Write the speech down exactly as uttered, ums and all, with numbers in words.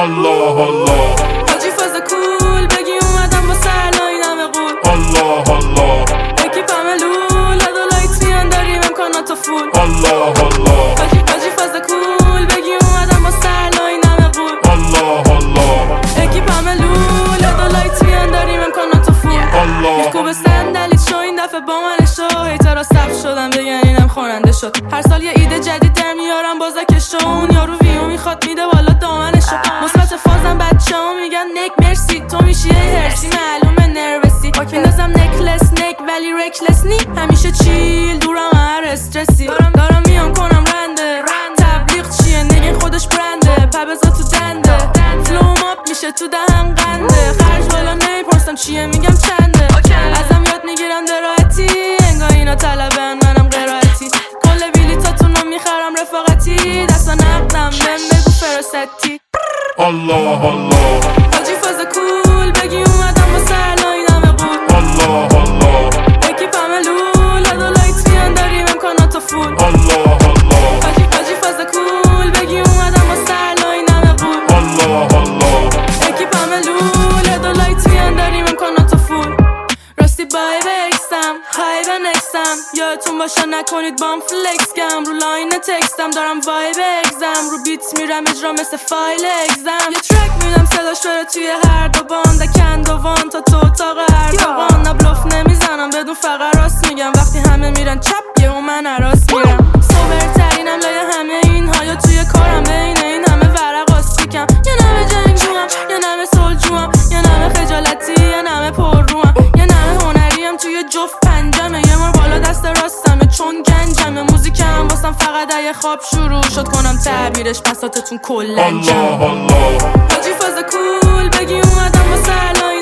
الله الله حاجی فاز کول بگی اومدم با سرلا این همه قول الله الله اکیپ همه لول ادولایت میان داریم امکاناتو فول الله الله حاجی حاجی فاز کول بگی اومدم با سرلا این همه قول الله الله اکیپ همه لول ادولایت میان داریم امکاناتو فول الله یکو به صندلیت شو این دفعه با من شو هیترا صف شدم بگن اینم خواننده شد هر سال یه ایده جدید در میارم بازکشو اون یارو ویو میخواد میده بالا دامنشو مثبت فازم بچه ها میگن نک مرسی تو میشی یه هرسی معلومه نروسی میندازم نکلس نک ولی رکلس نی همیشه چیل دورم هر استرسی دارم میام کنم رنده تبلیغ چیه نگه خودش برنده پبزا تو دنده فلوم آپ میشه تو دهن قنده خرج بالا نمیپرسم چیه میگم چنده ازم یاد میگیرم دراحتی انگاه اینا طلبن منم قرائتی کل بیلیتاتونو میخرم رفاقتی دستا نقدم بهم بگو فراستی الله الله حاجی فاز کول بگی اومدم با سرلا این همه قول الله الله اکیپ همه لول ادولایت میان داریم امکاناتو فول الله الله حاجی حاجی فاز کول بگی اومدم با سرلا این همه قول الله الله اکیپ همه لول ادولایت میان داریم امکاناتو فول راستی بای بکسم های به نکسم یادتون باشه نکنید بام فلکس گم رو لاین تکستم دارم وای بگزم رو بیت میرم اجرا مثل فایل اگزم یه ترک میدم صداش بره توی هر دو باند کندوان تا تو اتاق هر دوان نه بلوف نمیزنم بدون فقط راست میگم وقتی همه میرن چپ یه و من عراس میرم سوبرترینم لای همه اینها یا توی کارم بین این همه ورق آستیکم یه نمه جنگجوام یه نمه سلجوام یه نمه خجالتی یه نمه پرروام یه نمه هنریم توی جفت پنجمه یه مار بالا دست راستمه چون گنجمه موزیکم واسم فقط یه خواب شروع شد کنم تعبیرش بساطتون کلن الله الله حاجی فاز کول بگی اومدم با سرلا